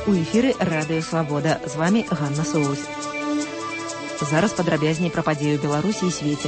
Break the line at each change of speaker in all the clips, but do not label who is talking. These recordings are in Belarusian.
У эфіры Радыё Свабода. З вами Ганна Соусь. Зараз падрабязней пра падзею Беларусі і свеце.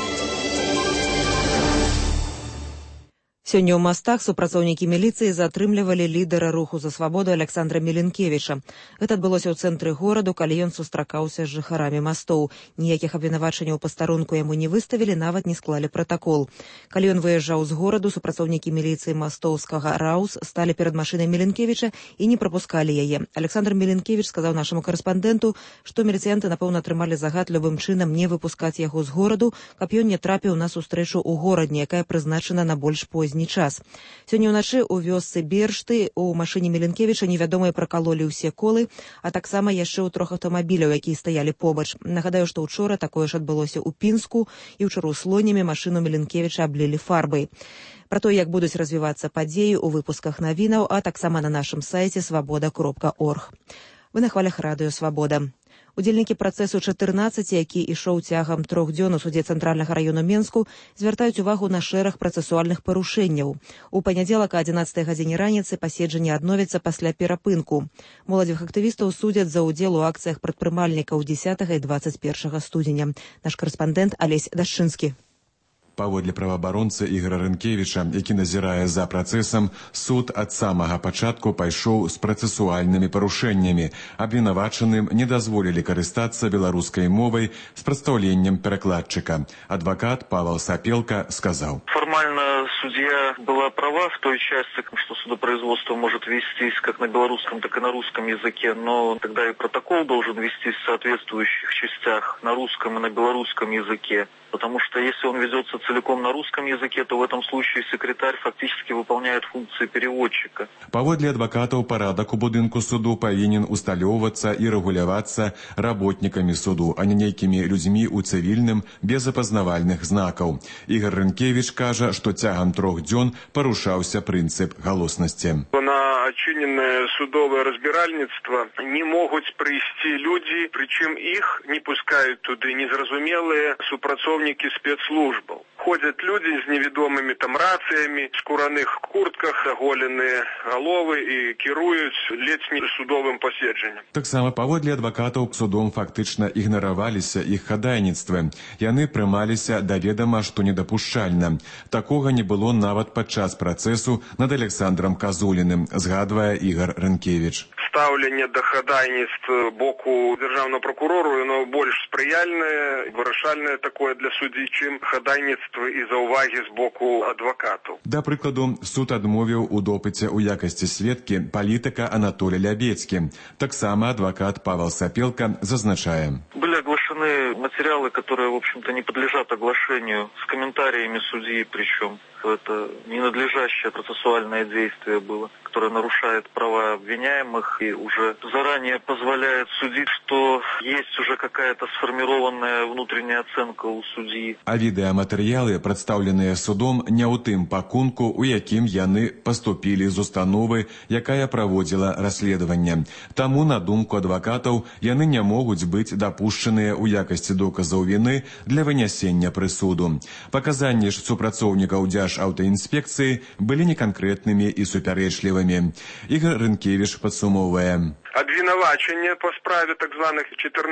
Сёння ў мастах супрацоўнікі міліцыі затрымлівалі лідара руху за свабоду Александра Міленкевіча. Гэта адбылося ў цэнтры гораду, калі ён сустракаўся з жыхарамі мастоў. Ніякіх абвінавачанняў пастарунку яму не выставілі, нават не склалі пратакол. Калі ён выязджаў з гораду, супрацоўнікі міліцыі мастоўскага РАУС сталі перад машынай Міленкевіча і не прапускалі яе. Александр Міленкевіч сказаў нашаму карэспандэнту, што міліцыянты, напэўна, атрымалі загад любым чынам не выпускаць яго з гораду, каб ён не трапіў на сустрэчу ў горадні, якая прызначана на больш позні час. Сёння ўначы ў вёсцы Бершты у машыне Міленкевіча невядомыя пракалолі ўсе колы, а таксама яшчэ ў 3 аўтамабіляў, якія стаялі побач. Нагадаю, што ўчора такое ж адбылося ў Пінску, і ўчора ў Слонімі машыну Міленкевіча аблілі фарбай. Пра то, як будуць развівацца падзеі ў выпусках навінаў, а таксама на нашым сайце свабода.орг. Вы на хвалях Радыё Свабода. Удзельнікі працэсу 14, які ішоў цягам 3 дзён у судзе Цэнтральнага раёну Менску, звяртаюць увагу на шэраг працэсуальных парушэнняў. У панядзелак о 11 гадзіне раніцы паседжанне адновіцца пасля перапынку. Моладзевых актывістаў судзяць за ўдзел у акцыях прадпрымальнікаў 10 і 21 студзеня. Наш карэспандэнт Алесь Дашчынскі.
Паводле праваабаронцы Ігора Рынкевіча, які назірае за працэсам, суд ад самага пачатку пайшоў з працэсуальнымі парушэннямі. Абвінавачаным не дазволілі карыстацца беларускай мовай з прадстаўленнем перакладчыка. Адвакат Павел Сапелка сказаў:
Формально судья была права в той части, что судопроизводство может вестись как на белорусском, так и на русском языке, но тогда и протокол должен вестись в соответствующих частях на русском и на белорусском языке. Потому что если он ведется целиком на русском языке, то в этом случае секретарь фактически выполняет функции переводчика.
Паводле адвакатаў, парадак у будынку суду павінен усталёўвацца і рэгулявацца работнікамі суду, а не нейкімі людзьмі ў цывільным без апазнавальных знакаў. Ігор Рынкевіч кажа, што цягам 3 дзён парушаўся прынцып галоснасці.
На очиненное судовое разбиральництво не могут прийти люди, причем их не пускают туда незразумелые супрацовники спецслужбов. Ходят люди с неведомыми там рациями, в скураных куртках, оголенные головы и кируют летним судовым паседжаннем.
Таксама паводле адвакатаў судом фактычна ігнараваліся іх хадайніцтвы. Яны прымаліся да ведама, што недапушчальна. Такога не было нават падчас працэсу над Александром Казуліным, згадвае Ігор Рынкевіч.
Ставлення до хадайніцтва боку державного прокурору, воно більш сприяльне, вирішальне такое для судді, чим хадайніцтва і зауваги з боку адвокату.
Да прыкладу, суд адмовіў у допыце ў якасці сведкі палітыка Анатолий Лябецкі. Таксама адвокат Павел Сапелка зазначае:
Были оглашены материалы, которые, в общем-то, не подлежат оглашению, с комментариями судьи, причем это ненадлежащее процессуальное действие было, которое нарушает права обвиняемых и уже заранее позволяет судить, что есть уже какая-то сформированная внутренняя оценка у судьи.
А відэаматэрыялы, прадстаўленыя судом, не ў тым пакунку, у якім яны паступілі з установы, якая праводзіла расследаванне. Таму, на думку адвакатаў, яны не могуць быць дапушчаныя ў якасці доказаў віны для вынясення прысуду. Паказанні ж супрацоўнікаў Держаўтаінспекцыі былі неканкрэтнымі і супярэчлівымі. Ігор Рынкевіч падсумоўвае:
Обвинувачення по справе так званых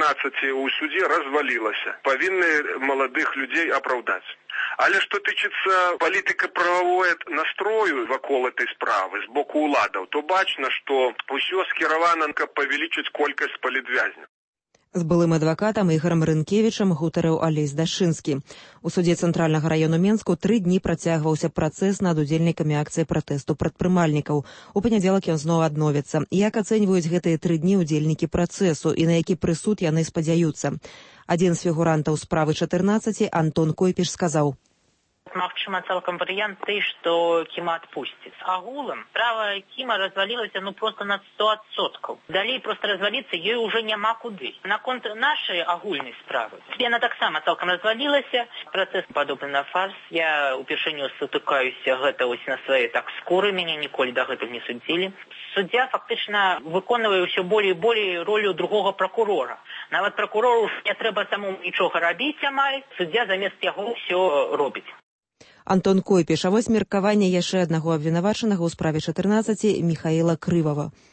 14 у суде развалилося. Повинны молодых людей оправдать. Але что тычыцца палітыка-прававой настрою вакол этой справы з боку уладаў, то бачна, што ўсё скіравана, каб павялічыць колькасць палітвязняў.
З былым адвакатам Ігорам Рынкевічам гутарыў Алесь Дашчынскі. У судзе Цэнтральнага раёну Менску 3 дні працягваўся працэс над удзельнікамі акцыі пратэсту прадпрымальнікаў. У панядзелак ён зноў адновіцца. Як ацэньваюць гэтыя 3 дні удзельнікі працэсу і на які прысуд яны спадзяюцца? Адзін з фігурантаў справы 14, Антон Койпіш, сказаў:
Магчыма, цалкам варыянт той, што Кіма адпусціць. Агулам справа Кіма развалілася просто на 100%. Далей просто разваліцца ёй уже няма куды. Наконт нашай агульнай справы, яна таксама цалкам развалілася. Працэс падобны на фарс. Я упершыню сутыкаюся гэта ось на свае так скуры, мяне ніколі дагэтуль не судзілі. Суддзя фактычна выконвае ўсё болей і болей ролю другога пракурора. Нават пракурору не трэба самому нічога рабіць амаль, суддзя замест яго ўсё робіць.
Антон Койпіш, а вось меркаванне яшчэ аднаго абвінавачанага ў справе 14 Міхаіла Крывава.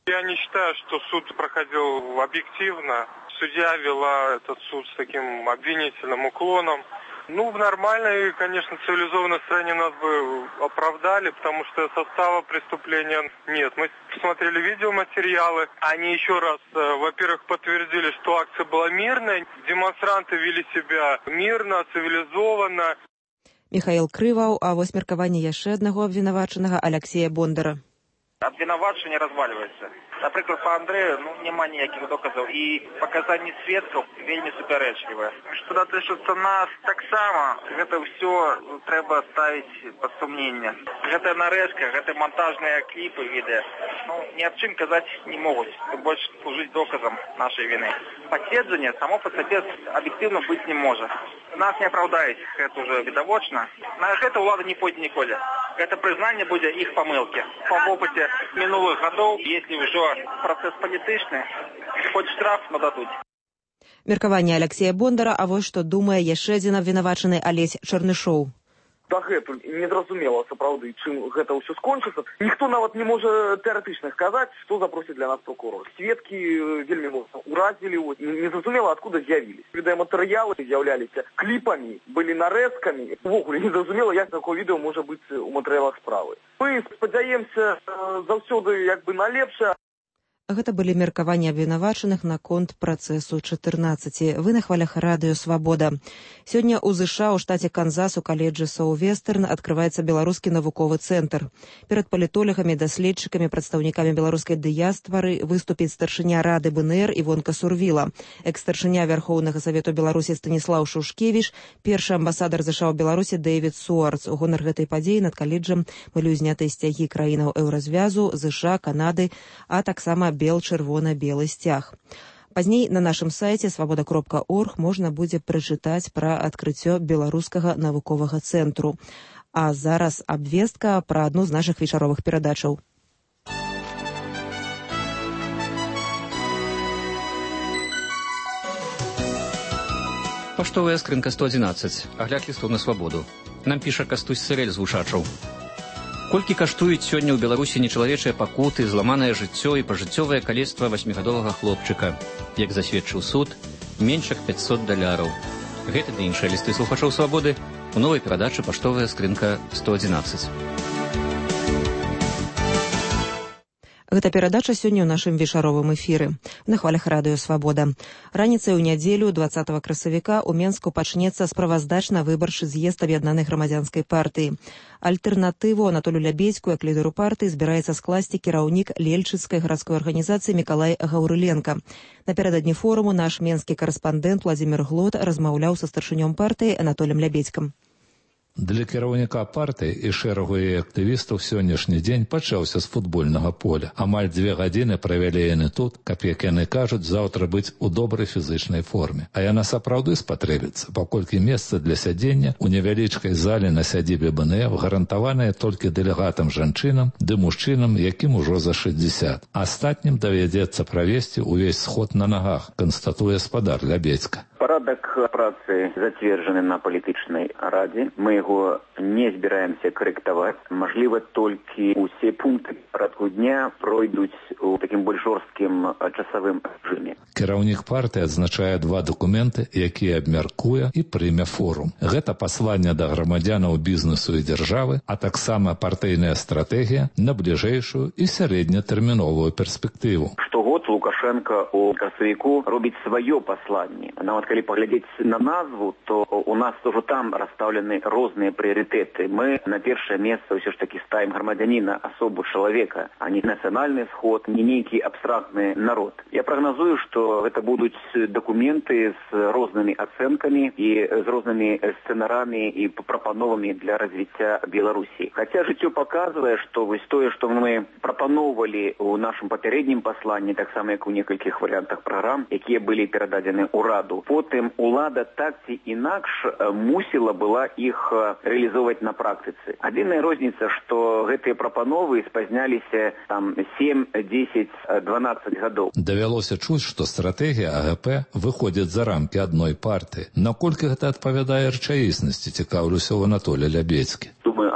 Я не считаю, что суд проходил объективно. Судья вела этот суд с таким обвинительным уклоном. В нормальной, конечно, цивилизованной стране нас бы оправдали, потому что состава преступления нет. Мы посмотрели видеоматериалы, они еще раз, во-первых, подтвердили, что акция была мирная, демонстранты вели себя мирно, цивилизованно.
Михаил Крываў, а вось меркаванне яшчэ аднаго абвінавачанага Алексея Бондара.
Обвинувачение разваливается. Например, по Андрею нема никаких доказов. И показания свидков вельми суперечливые. Что дотычется нас так само, это все треба ставить под сомнение. Это нарезка, это монтажные клипы, видео. Ни об чем сказать не могут. Больше служить доказом нашей вины. Подтверждение само по себе объективно быть не может. Нас не оправдает, это уже видовочно. На это влада не пойдет никуда. Это признание будет их помылки. По опыте минулых годов, если уже процесс політичний, хоч штраф нададуть.
Меркаванне Алексея Бондара, а вось што думае яшчэ адзін абвінавачаны Алесь Чарнышоў.
Дагэтуль незразумела сапраўды, чым гэта ўсё скончыцца. Ніхто нават не можа тэарэтычна сказаць, што запросіць для нас прокурор. Сведкі вельмі моцна уразілі, незразумела, адкуда з'явіліся. Відэаматэрыялы з'яўляліся кліпамі, былі нарэзкамі. Увогуле незразумела, як такое відэо можа быць у матэрыялах справы. Мы спадзяемся заўсёды на лепшае.
Гэта былі меркаванні абвінавачаных наконт працэсу 14. Вы на хвалях радыё «Свабода». Сёння ў ЗША ў штаце Канзас у каледжы Саўвестерн адкрываецца беларускі навуковы цэнтр. Перад палітолагамі, даследчыкамі, прадстаўнікамі беларускай дыяспары выступіць старшыня Рады БНР Івонка Сурвіла, экс-старшыня Вярхоўнага Савету Беларусі Станіслаў Шушкевіч, першы амбасадар ЗША ў Беларусі Дэвід Суарц. У гонар гэтай падзеі над каледжам былі ўзнятыя сцягі краінаў Еўразвязу, ЗША, Канады, а таксама бел-чырвона-белы сцяг. Пазней на нашым сайце свабода.орг можна будзе прачытаць пра адкрыццё беларускага навуковага цэнтру. А зараз абвестка пра адну з нашых вечаровых перадачаў.
Паштовая скрынка 111. Агляд лістоў на свабоду. Нам піша Кастусь Сырэль з Вушачаў. Колькі каштуюць сёння ў Беларусі нечалавечыя пакуты, зламанае жыццё і пажыццёвае калецтва 8гадовага хлопчыка. Як засведчыў суд, менш як $500. Гэта ды іншыя лісты слухачоў свабоды у новай перадачы «Паштовая скрынка 111».
Гэта перадача сёння ў нашым вечаровым эфіры. На хвалях радыё «Свабода». Раніцай у нядзелю 20 красавіка ў Менску пачнецца справаздачна-выбарчы з'езд аб'яднанай грамадзянскай партыі. Альтэрнатыву Анатолю Лябедзьку як лідару партыі збіраецца скласці кіраўнік Лельчыцкай гарадской арганізацыі Мікалай Гаўрыленка. Напярэдадні форуму наш менскі карэспандэнт Владзімір Глот размаўляў са старшынём партыі Анатолем Лябедзькам.
Для кіраўніка партыі і шэрагу яе актывістаў сённяшні дзень пачаўся з футбольнага поля. Амаль 2 гадзіны правялі яны тут, каб, як яны кажуць, заўтра быць у добрай фізычнай форме. А яна сапраўды спатрэбіцца, паколькі месца для сядзення ў невялічкай зале на сядзібе БНФ гарантаванае толькі дэлегатам жанчынам ды мужчынам, якім ужо за 60. Астатнім давядзецца правесці ўвесь сход на нагах, канстатуе спадар Лябедзька.
Парадак працы зацверджаны на палітычнай радзе. Мы яго не збіраемся карэктаваць. Мажліва, толькі ўсе пункты парадку дня пройдуць у такім больш жорсткім часавым рэжыме.
Кіраўнік партыі адзначае 2 дакументы, якія абмяркуе і прыме форум. Гэта пасланне да грамадзянаў бізнесу і дзяржавы, а таксама партыйная стратэгія на бліжэйшую і сярэднятэрміновую перспектыву.
Штогод Лукашенко у красавіку робіць сваё пасланне. Нават калі паглядзець на назву, то у нас тоже там расстаўлены розныя прыярытэты. Мы на першае месца ўсё ж такі ставім грамадзяніна, асобу чалавека, а не нацыянальны сход, не нейкі абстрактны народ. Я прагназую, што гэта будуць дакументы з рознымі ацэнкамі і з рознымі сцэнарамі і прапановамі для развіцця Беларусі. Хаця жыццё паказвае, што вось тое, што мы прапаноўвалі у нашым папярэднім пасланні, таксама як у некалькіх варыянтах праграм, якія былі перададзены ўраду, потым улада так ці інакш мусіла была іх рэалізоўваць на практыцы. Адзіная розніца, што гэтыя прапановы спазняліся там 7, 10, 12 гадоў.
Давялося чуць, што стратэгія АГП выходзіць за рамкі адной партыі. Наколькі гэта адпавядае рэчаіснасці, цікаўлюся ў Анатолія Лябедзькі.
Думаю,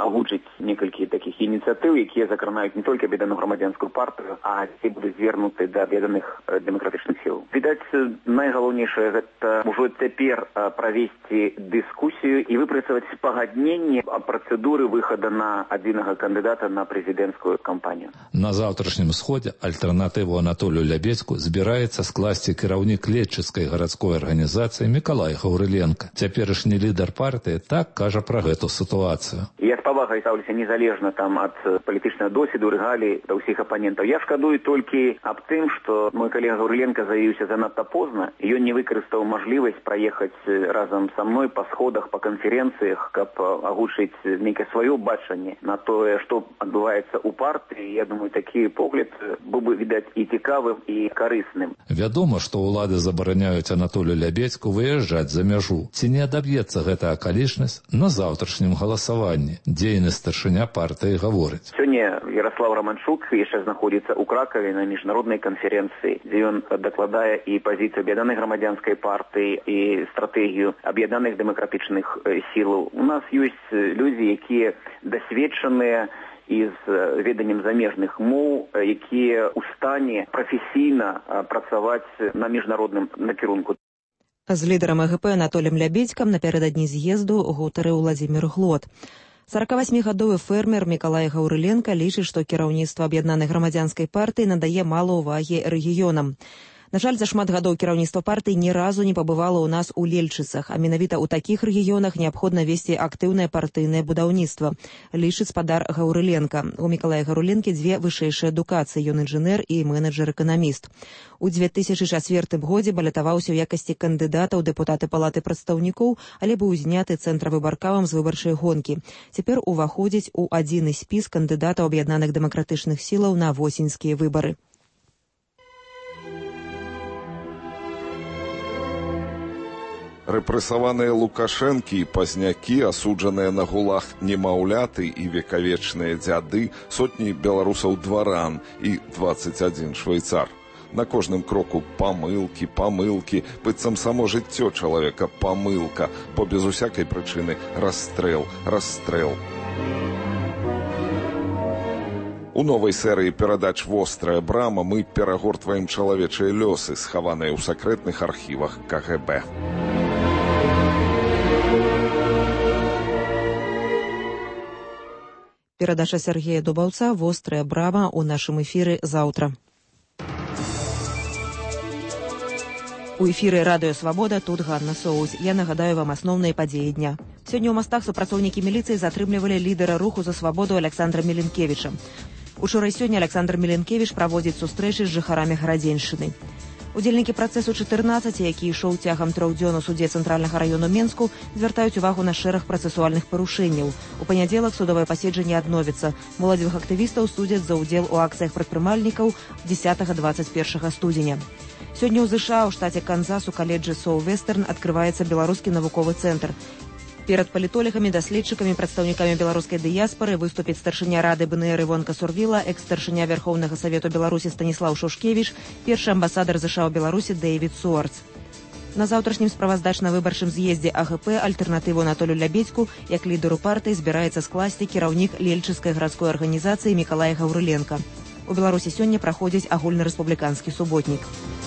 агучыць некалькі такіх ініцыятыў, якія закранаюць не толькі аб'яднаную грамадзянскую партыю, а ці будуць звернуты да аб'яднаных дэмакратычных сіл. Відаць, найгалоўнейшае гэта ўжо цяпер правесці дыскусію і выпрацаваць пагадненне о працэдуры выхада на адзінага кандыдата на прэзідэнцкую кампанію.
На заўтрашнім сходзе альтэрнатыву Анатолію Лябедзьку збіраецца скласці кіраўнік лечыцкай гарадской арганізацыі Мікалай Гаўрыленка. Цяперашні лідар партыі так кажа пра гэту сітуацыю.
Я з павагай стаўлюся незалежна ад палітычнага досведу, рэгалій да ўсіх апанентаў. Я шкадую толькі аб тым, што мой калега Гаўрыленка заявіўся занадта позна. Ён не выкарыстаў мажлівасць праехаць разам са мной па сходах, па канферэнцыях, каб агучыць нейкае сваё бачанне на тое, што адбываецца ў партыі. Я думаю, такі погляд быў бы, відаць, і цікавым, і карысным.
Вядома, што ўлады забараняюць Анатолію Лябедзьку выязджаць за мяжу. Ці не адаб'ецца гэта акалічнасць на заўтрашнім галасаванні? Дзейны старшыня партыі гаворыць.
Сёння Ярослав Романчук яшчэ знаходзіцца ў Кракаве на міжнароднай канферэнцыі, дзе ён дакладае і пазіцыю аб'яднанай грамадзянскай партыі, і стратэгію аб'яднаных дэмакратычных сілаў. У нас ёсць людзі, якія дасведчаныя і з веданнем замежных моў, якія ў стане прафесійна працаваць на міжнародным накірунку.
З лідарам АГП Анатоліем Лябедзькам напярэдадні з'езду гутарыў Уладзімір Глот. 48-гадовы фермер Мікалай Гаўрыленка лічыць, што кіраўніцтва аб'яднанай грамадзянскай партыі надае мала ўвагі рэгіёнам. На жаль, за шмат гадоў кіраўніцтва партыі ні разу не пабывала ў нас у Лельчыцах, а менавіта ў такіх рэгіёнах неабходна весці актыўнае партыйнае будаўніцтва, лічыць спадар Гаўрыленка. У Мікалая Гаўрыленкі дзве вышэйшыя адукацыі, ён інжынер і менеджер-эканаміст. У 2004 годзе балятаваўся ў якасці кандыдата ў дэпутаты палаты прадстаўнікоў, але быў зняты цэнтравыбаркамам з выбарчай гонкі. Цяпер уваходзіць у адзіны спіс кандыдатаў аб'яднаных дэмакратычных сілаў на восеньскія выбары.
Рэпрэсаваныя Лукашэнкі і пазнякі, асуджаныя на гулах немаўляты і векавечныя дзяды, сотні беларусаў-дваран і 21 швейцар. На кожным кроку памылкі, быццам само жыццё чалавека памылка, бо без усякай прычыны расстрэл. У новай серыі перадач «Вострая брама» мы перагортваем чалавечыя лёсы, схаваныя ў сакрэтных архівах КГБ.
Перадача Сергея Дубаўца «Вострая брама» у нашым эфіры заўтра. У эфіры радыё «Свабода», тут Ганна Соус. Я нагадаю вам асноўныя падзеі дня. Сёння ў Мастах супрацоўнікі міліцыі затрымлівалі лідара руху за свабоду Александра Міленкевіча. Учора і сёння Александр Міленкевіч праводзіць сустрэчы з жыхарамі Гарадзеншчыны. Удзельнікі працэсу 14, які ішоў цягам 3 дзён у суде Цэнтральнага раёну Менску, звяртаюць увагу на шэраг працэсуальных парушэнняў. У панядзелак судовае паседжанне адновіцца. Моладзевых актывістаў судзяць за ўдзел у акцыях прадпрымальнікаў 10-21 студзеня. Сёння ў ЗША ў штаце Канзас у каледжы Соу-Вестерн адкрываецца беларускі навуковы цэнтр. Перад палітолагамі, даследчыкамі, прадстаўнікамі беларускай дыяспары выступіць старшыня рады БНР Івонка Сурвіла, экс-старшыня Верхоўнага Савету Беларусі Станіслаў Шушкевіч, першы амбасадар ЗША ў Беларусі Дэйвід Суарц. На заўтрашнім справаздачна-выбарчым з'ездзе АГП альтэрнатыву Анатолію Лябедзьку як лідару партыі збіраецца скласці кіраўнік Лельчыцкай гарадской арганізацыі Мікалай Гаўрыленка. У Беларусі сёння праходзіць агульнарэспубліканскі суботнік.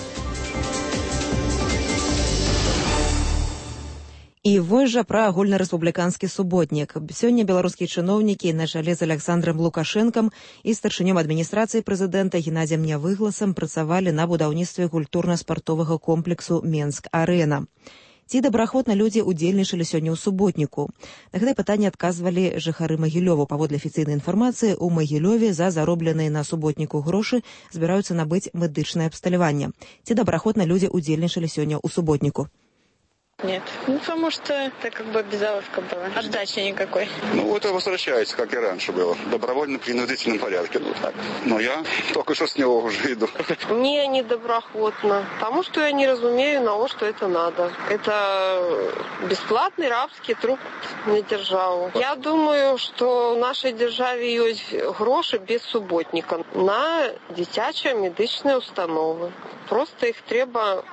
І вось жа пра агульнарэспубліканскі суботнік. Сёння беларускія чыноўнікі на чале з Александрам Лукашэнкам і старшынём адміністрацыі прэзідэнта Геннадзем Нявыгласам працавалі на будаўніцтве культурна-спартовага комплексу «Менск-Арэна». Ці добраахвотна людзі удзельнічалі сёння ў суботніку? На гэтае пытанне адказвалі жыхары Магілёва. Паводле афіцыйнай інфармацыі, у Магілёве за заробленыя на суботніку грошы збіраюцца набыць медычнае абсталяванне. Ці добраахвотна людзі удзельнічалі сёння ў суботніку?
Нет. Потому что это как бы обязаловка была. Отдачи никакой.
Это возвращается, как и раньше было. В добровольно-принудительном порядке. Так. Но я только что с него уже иду.
Не доброохотно. Потому что я не разумею, на что это надо. Это бесплатный рабский труд на державу. Я думаю, что в нашей державе есть гроши без субботника на дитячие медичные установы. Просто их треба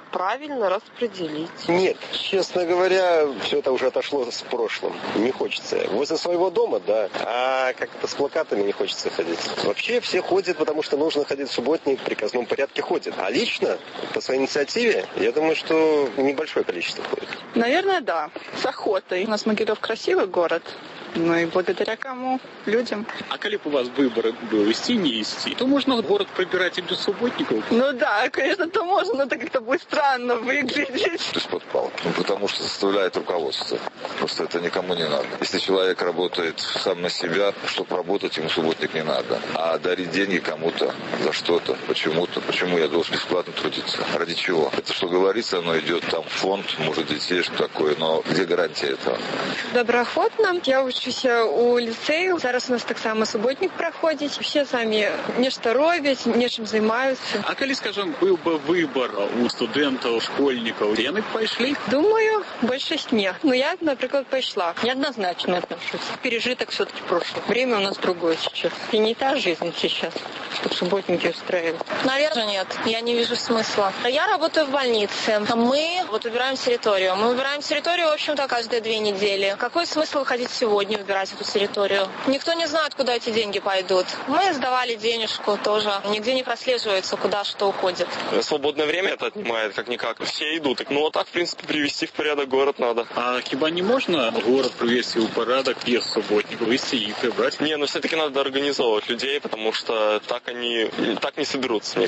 правильно распределить.
Нет, честно говоря, все это уже отошло в прошлом. Не хочется. Возле своего дома, да, а как-то с плакатами не хочется ходить. Вообще все ходят, потому что нужно ходить в субботник, в приказном порядке ходят. А лично, по своей инициативе, я думаю, что небольшое количество ходит.
Наверное, да. С охотой. У нас Могилев красивый город. Ну и благодаря кому? Людям.
А коли бы у вас выбор был идти, не идти, то можно город пробирать и без субботников?
Ну да, конечно, то можно, но это как-то будет странно выглядеть.
Из-под палки. Ну, потому что заставляет руководство. Просто это никому не надо. Если человек работает сам на себя, чтобы работать, ему субботник не надо. А дарить деньги кому-то за что-то, почему-то. Почему я должен бесплатно трудиться? Ради чего? Это что говорится, оно идет там в фонд, может, детей, что такое, но где гарантия этого?
Добраахвотна. Я учуся у ліцею. Зараз у нас так само суботник проходить. Все самі нешта робять, нечым займаюцца.
А калі, скажем, был бы выбор у студентов, школьников, яны пошли?
Думаю, большинство нет. Но я, например, пошла. Неоднозначно отношусь. Пережиток все-таки прошлое. Время у нас другое сейчас. И не та жизнь сейчас, чтобы субботники устраивать.
Наверное, нет. Я не вижу смысла. Я работаю в больнице. Мы убираем территорию. Мы убираем территорию, в общем-то, каждые 2 недели. Какой смысл выходить сегодня убирать эту территорию? Никто не знает, куда эти деньги пойдут. Мы сдавали денежку тоже. Нигде не прослеживается, куда что уходит.
Свободное время это отнимает, как-никак. Все идут. Ну, а так, в принципе, привести в порядок город надо.
А хіба не можно город привести в порядок без субботников, вести их прибрать?
Не, но все-таки надо организовывать людей, потому что так они так не соберутся.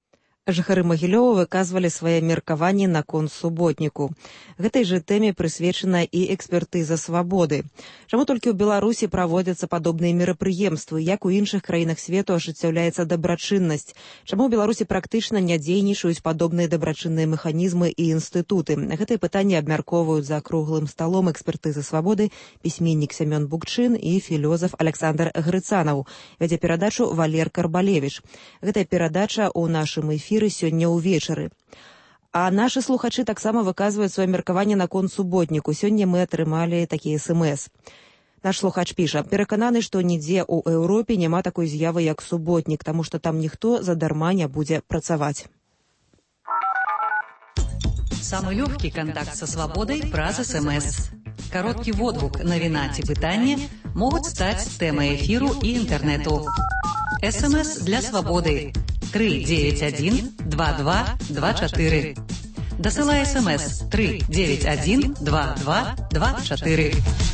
Жыхары Магілёва выказвалі свае меркаванні наконт суботніку. Гэтай жа тэме прысвечана і экспертыза свабоды. Чаму толькі ў Беларусі праводзяцца падобныя мерапрыемствы, як у іншых краінах свету ажыццяўляецца дабрачыннасць? Чаму ў Беларусі практычна не дзейнічаюць падобныя дабрачынныя механізмы і інстытуты? Гэтае пытанне абмяркоўваюць за круглым сталом экспертызы свабоды пісьменнік Сямён Букчын і філёзаф Александр Грыцанаў. Вядзе перадачу Валер Карбалевіч. Гэтая перадача ў нашым эфіры сёння ўвечары. А нашы слухачы таксама выказваюць сваё меркаванне наконт суботніку. Сёння мы атрымалі такі СМС. Наш слухач піша: перакананы, што нідзе ў Еўропе няма такой з'явы, як суботнік, таму што там ніхто задарма не будзе працаваць.
Самый легкий контакт со свободой праз СМС. Короткий водгук, навіна ці пытанне могуць стаць тэмай эфіру і інтэрнэту. СМС для свободы 391-2224. Дасылай СМС 391-2224.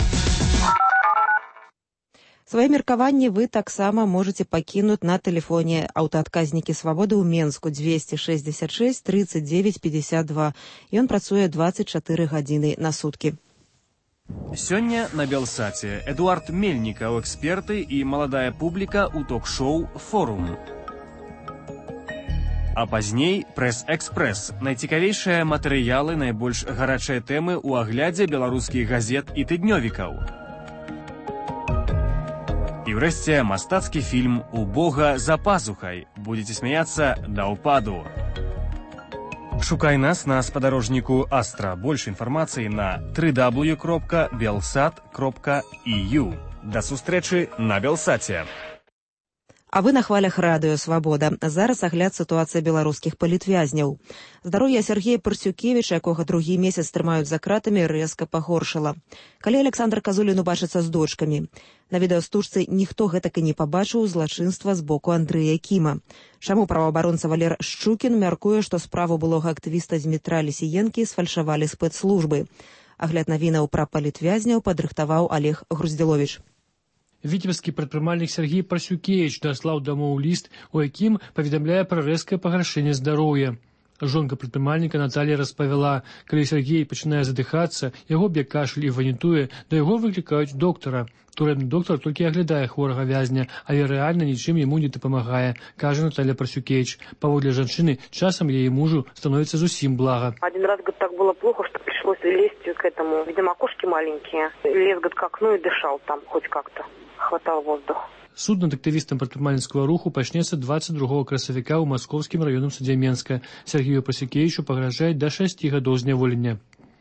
Свае меркаванні вы таксама можаце пакінуць на тэлефоне аўтаадказнікі свабоды ў Менску 266 39 52. Ён працуе 24 гадзіны на суткі.
Сёння на Белсаце Эдуард Мельнікаў, эксперты і маладая публіка ў ток-шоу «Форум». А пазней «Прэс-экспрэс» – найцікавейшыя матэрыялы, найбольш гарачыя тэмы ў аглядзе беларускіх газет і тыднёвікаў. І ўрэшце мастацкі фільм «У Бога за пазухай». Будзеце смяяцца да ўпаду. Шукай нас на спадарожніку Астра. Больш інфармацыі на www.belsat.eu. Да сустрэчы на Белсаце.
А вы на хвалях радыё «Свабода». Зараз агляд сітуацыі беларускіх палітвязняў. Здароўе Сергея Парсюкевіча, якога другі месяц трымаюць за кратамі, рэзка пагоршала. Калі Александр Казулін убачыцца з дочкамі. На відэастужцы ніхто гэтак і не пабачыў злачынства з боку Андрэя Кіма. Чаму праваабаронца Валер Шчукін мяркуе, што справу былога актывіста Змітра Лісіенкі сфальшавалі спецслужбы. Агляд навінаў пра палітвязняў падрыхтаваў Олег Груздзіловіч.
Віцебскі прадпрымальнік Сергей Парсюкевіч даслаў дамоў ліст, у якім паведамляе пра рэзкае пагаршэнне здароўя. Жонка прадпрымальніка Наталья распавяла, калі Сергей пачынае задыхацца, яго б'е кашаль і ванітуе, да яго выклікаюць доктара. Турэмны доктар толькі аглядае хворага вязня, але рэальна нічым яму не дапамагае, кажа Наталья Парсюкевіч. Паводле жанчыны, часам яе мужу становіцца зусім блага.
Один раз, говорит, так было плохо, что пришлось лезть к этому. Видимо, окошки маленькие. Лез, говорит, к окну и дышал там хоть как-то. Хватал воздух.
Суд над актывістам прадпрымальніцкага руху пачнецца 22 красавіка ў Маскоўскім раённым судзе Менска. Сергею Парсюкевічу пагражаюць да 6 гадоў зняволення.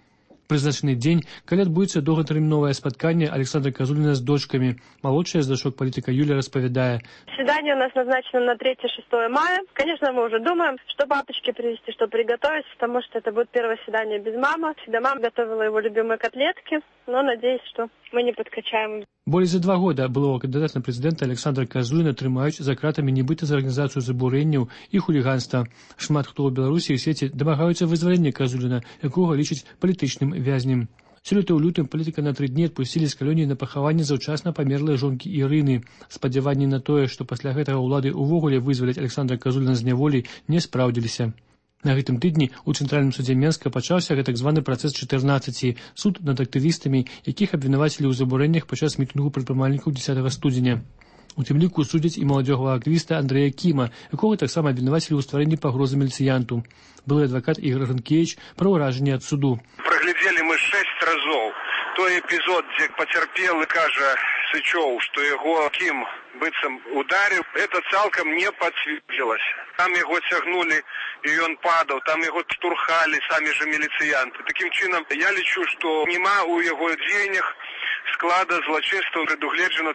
Прызначаны дзень, калі адбудзецца доўгатэрміновае спатканне Александра Козулина с дочками. Молодшая з дочок политика Юля распавядае.
Свидание у нас назначено на 3-6 мая. Конечно, мы уже думаем, что папочке привезти, что приготовить, потому что это будет первое свидание без мамы. Всегда мама готовила его любимые котлетки, но надеюсь, что мы не подкачаем.
Болей за 2 года былого кандидата на прэзідэнта Александра Козулина трымаюць за кратамі нібыта за арганізацыю забурэнняў і хуліганства. Шмат хто ў Беларусі і ў свеце дамагаюцца вызвалення Козулина, якога лічаць палітычным вязнем. Сёлета ў лютым палітыка на 3 дні адпусцілі з калоніі на пахаванне заўчасна памерлай жонкі Ірыны. Спадзяванні на тое, што пасля гэтага ўлады ўвогуле вызваляць Александра Козулина з няволі, не спраўдзіліся. На гэтым тыдні ў Цэнтральным судзе Менска пачаўся так званы працэс 14, суд над актывістамі, якіх абвінавацілі ў забурэннях падчас мітынгу прадпрымальнікаў 10 студзеня. У тым ліку судзяць і маладзёгага актывіста Андрэя Кіма, якога таксама абвінавацілі ў стварэнні пагрозы міліцыянту. Былы адвакат Ігор Ганкевіч пра ўражанне ад суду.
Праглядзелі мы 6 разоў той эпізод, дзе пацярпелы кажа Сычоў, што яго Кім быццам ударыў, это цалкам не пацвердзілася. Там яго цягнулі, і ён падаў, там яго штурхалі самі же міліцыянты. Такім чынам, я лічу, што няма ў яго дзеяннях склада злачынства, прадугледжана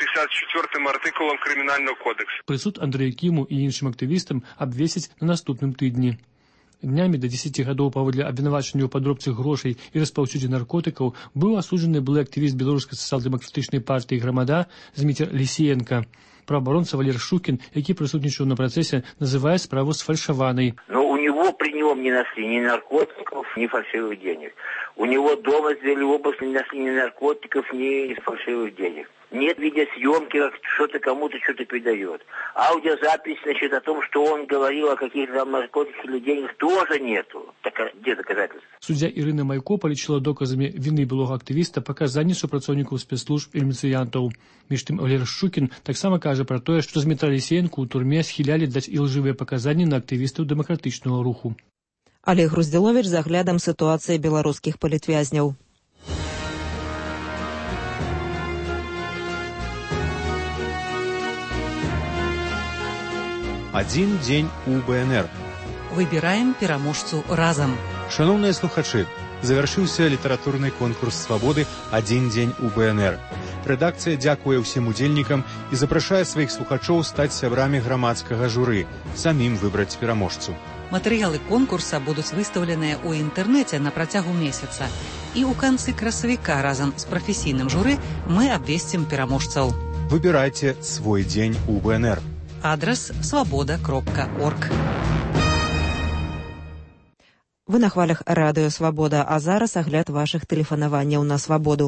364 артыкулам Крымінального кодексу.
Прысуд Андрэю Кіму і іншым актывістам абвесяць на наступным тыдні. Днямі да 10 гадоў паводле абвінавачання ў падробцы грошай і распаўсюдзе наркотыкаў быў асуджаны былы актывіст беларускай сацыял-дэмакратычнай партыі «Грамада» Зміцер Лісіенка. Праваабаронца Валер Шукін, які прысутнічаў на працэсе, называе справу сфальшаванай.
Но у него при нем не нашли ни наркотиков, ни фальшивых денег. У него дома сделали обыск, не нашли ни наркотиков, ни фальшивых денег. Нет видеосъемки, как что-то кому-то что-то передает. Аудиозапись, значит, о том, что он говорил о каких-то там наркотиках или деньгах, тоже нету. Так где доказательства?
Суддзя Ірына Майко палічыла доказамі віны былога актывіста паказанні супрацоўнікаў спецслужб і міліцыянтаў. Між тым, Валер Шукін таксама кажа пра тое, што Змітра Лісіенку ў турме схілялі даць ілжывыя паказанні на актывістаў дэмакратычнага руху.
Олег Груздзіловіч з аглядам сітуацыі беларускіх палітвязняў.
Один дзень у БНР.
Выбираем пераможцу разам.
Шановныя слухачы, завяршыўся літаратурны конкурс свабоды «Адзін дзень у БНР». Рэдакцыя дзякуе ўсім удзельнікам і запрашае сваіх слухачоў стаць сябрамі грамадскага журы, самім выбраць пераможцу.
Матэрыялы конкурса будуць выстаўленыя ў інтэрнэце на працягу месяца. І ў канцы красавіка разам з прафесійным журы мы абвесцім пераможцаў.
Выбірайце свой дзень у БНР.
Адрес свабода.орг.
Вы на хвалях радыё «Свабода», а зараз агляд вашых тэлефанаванняў на свабоду.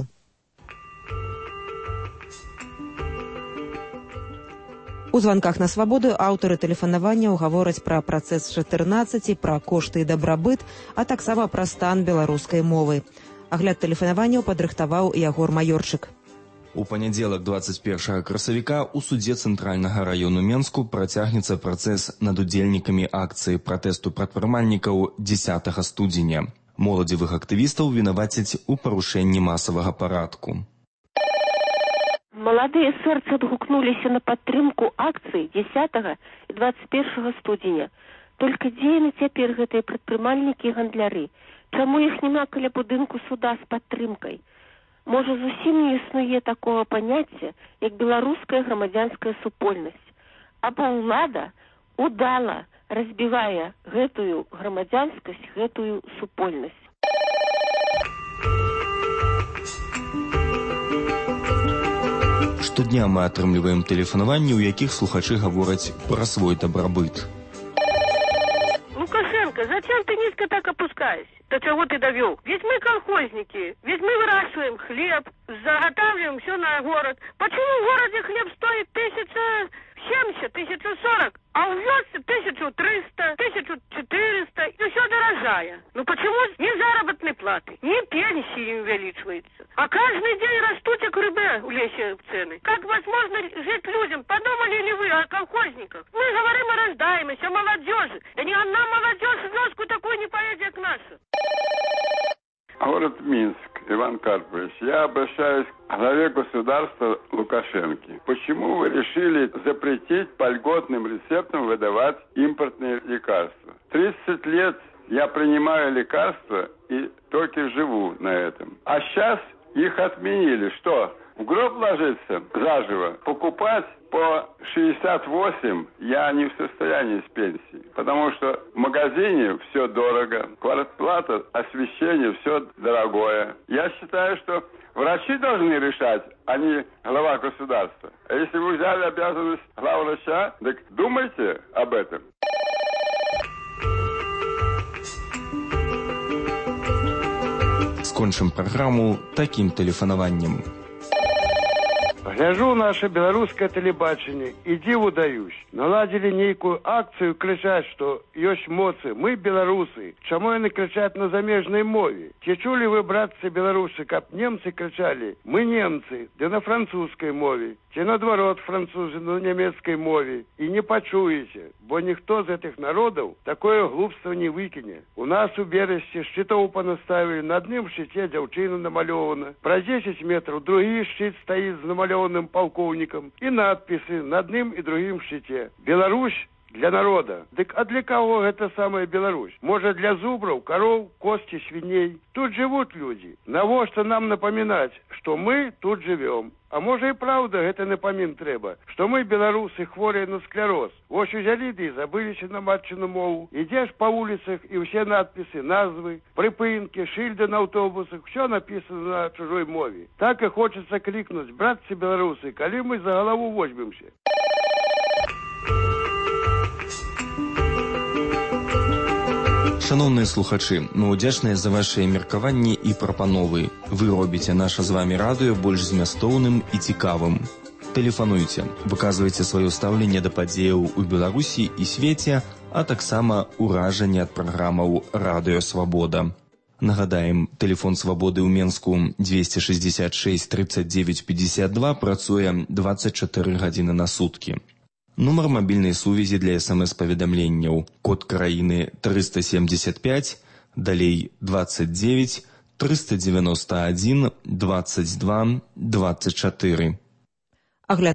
У званках на свабоду аўтары тэлефанаванняў гавораць пра працэс 14, пра кошты і дабрабыт, а таксама пра стан беларускай мовы. Агляд тэлефанаванняў падрыхтаваў Ягор Маёрчык.
У панядзелак 21 красавіка ў судзе Цэнтральнага раёну Менску працягнецца працэс над удзельнікамі акцыі пратэсту прадпрымальнікаў 10 студзеня. Моладзевых актывістаў вінавацяць у парушэнні масавага парадку.
Маладыя сэрцы адгукнуліся на падтрымку акцыі 10 і 21 студзеня. Толькі дзе яны цяпер гэтыя прадпрымальнікі і гандляры? Чаму іх няма каля будынку суда з падтрымкай? Можа, зусім не існуе такого паняцця, як беларуская грамадзянская супольнасць. Або ўлада удала разбівае гэтую грамадзянскасць, гэтую супольнасць.
Штодня мы атрымліваем тэлефанаванні, у якіх слухачы гавораць пра свой дабрабыт.
Лукашенко, зачем ты низко так опускаешься? До чего ты довел? Ведь мы колхозники, ведь мы выращиваем хлеб, заготавливаем все на город. Почему в городе хлеб стоит 1070, 1040, а в вёске 1300, 1400, и все дорожая? Ну почему ни заработной платы, ни пенсии не увеличивается? А каждый день растут как рыбы в лесе цены. Как возможно жить людям? Подумали ли вы о колхозниках? Мы говорим о рождаемости, о молодежи. Да ни одна молодежь в вёску такой не поедет, как наша.
Город Минск, Иван Карпович, я обращаюсь к главе государства Лукашенко. Почему вы решили запретить по льготным рецептам выдавать импортные лекарства? 30 лет Я принимаю лекарства и только живу на этом. А сейчас их отменили. Что? В гроб ложиться заживо, покупать по 68 я не в состоянии с пенсии. Потому что в магазине все дорого, квартплата, освещение, все дорогое. Я считаю, что врачи должны решать, а не глава государства. А если вы взяли обязанность главврача, так думайте об этом.
Скончым праграму такім тэлефанаваннем.
Гляжу наше беларускае тэлебачанне і дзіву даюсь. Наладзілі нейкую акцыю, крычаць, што ёсць моцы. Мы беларусы. Чаму яны крычаць на замежнай мове? Ці чулі вы, братцы беларусы, каб немцы крычалі? Мы немцы, ды на французскай мове. Ці наадварот французы на нямецкай мове. І не пачуеце, бо ніхто з гэтых народаў такое глупства не выкіне. У нас у Берасці шчытоў панаставілі, на адным шчыце дзяўчына намалёвана. Праз 10 метраў другі шчыт стаіць з намалёваным палкоўнікам і надпісы на адным і другім шчыце. Беларусь для народа. Дык а для каго гэта самая Беларусь? Можа, для зубраў, кароў, косці, свіней? Тут жывуць людзі. Навошта нам напамінаць, што мы тут жывём? А можа і праўда гэта напамін трэба, што мы, беларусы, хворыя на склероз. Вось узялі ды і забыліся на матчыну мову. Ідзеш па вуліцах і ўсе надпісы, назвы, прыпынкі, шыльды на аўтобусах, ўсё напісана на чужой мове. Так і хочацца клікнуць, братцы беларусы, калі мы за галаву возьмемся.
Шановныя слухачы, мы ўдзячныя за вашыя меркаванні і прапановы. Вы робіце наша з вамі радыё больш змястоўным і цікавым. Тэлефануйце, выказвайце сваё стаўленне да падзеяў у Беларусі і свеце, а таксама ўражанні ад праграмаў «Радыё Свабода». Нагадаем, тэлефон Свабоды ў Менску 266 39 52 працуе 24 гадзіны на суткі. Нумар мабільнай сувязі для СМС-паведамленняў. Код краіны 375, далей 29 391 22 24. Агляд